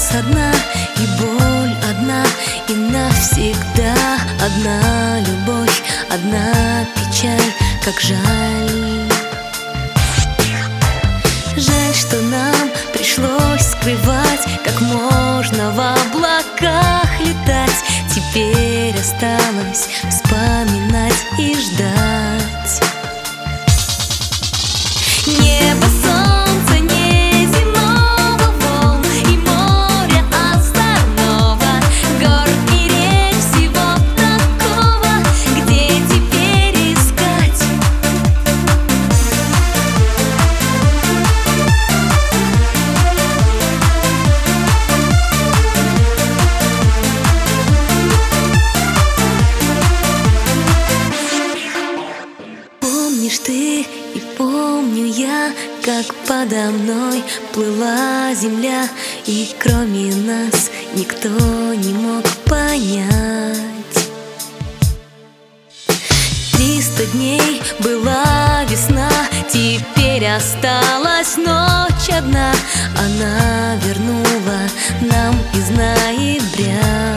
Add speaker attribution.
Speaker 1: нас одна, и боль одна, и навсегда одна любовь, одна печаль, как жаль. Жаль, что нам пришлось скрывать, как можно в облаках летать. Теперь осталось вспоминать и ждать. Небо, солнце, не земного, волн и моря озорного, гор и рек, всего такого, где теперь искать? Помнишь ты и помню я, как подо мной плыла земля, и кроме нас никто не мог понять. 300 дней была весна, теперь осталась ночь одна. Она вернула нам из ноября